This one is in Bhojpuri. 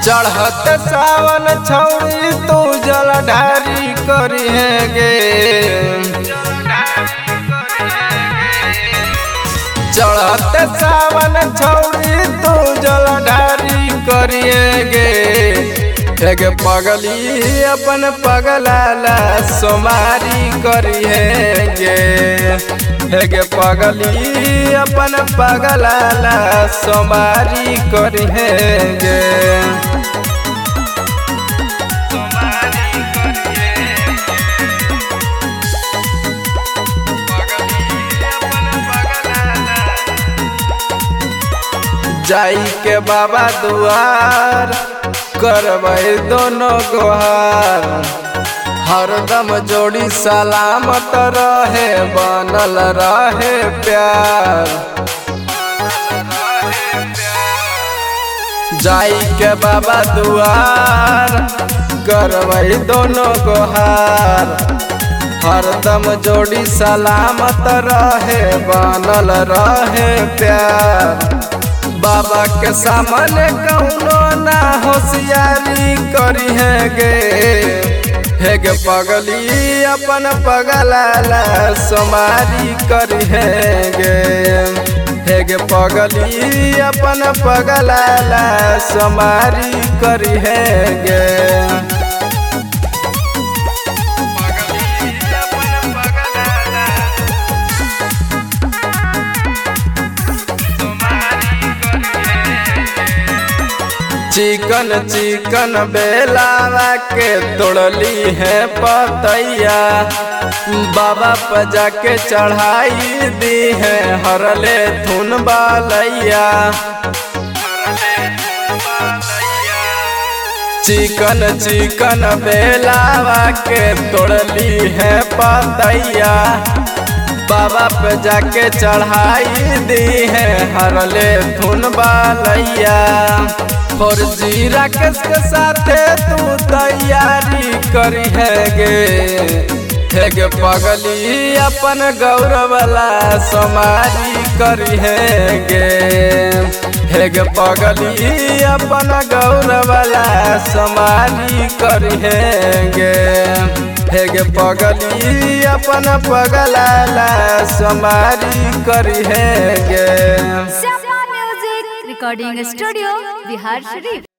चढ़त सावन छौड़ी तू जलधारी करिहेगे। चढ़त सावन छौड़ी तू जलधारी करिहेगे। एक पगली अपन पगलाला सोमारी करिहेगे। एक पगली अपन पगलाला सोमारी करिहेगे। जाई के बाबा दुआर करबै दोनों गोहार। हरदम जोड़ी सलामत रहे बनल रहे प्यार। जाई के बाबा दुआर करबै दोनों गोहार। हरदम जोड़ी सलामत रहे बनल रहे प्यार। बाबा के सामने कौनो ना होशियारी करिहेगे। हेगे पगली अपन पगलाला सोमारी करिहेगे। हेगे पगली अपन पगलाला सोमारी करिहेगे। चिकन चिकन बेलावा के तोड़ली है पतैया। बाबा पर जाके चढ़ाई दी है हरले धुन बालैया। चिकन चिकन बेलावा के तोड़ली है पतैया। बाबा पे जाके चढ़ाई दी है हरले धुन बालैया। फौजी राकेश के साथे तू तैयारी करिहेगे। हेगे पगली अपन गौरवला सोमारी करिहेगे। हेगे पगली अपन गौरवला सोमारी करिहेगे। हेगे पगली अपन पगलाला सोमारी करिहेगे। Shyama music recording studio Bihar शरीफ।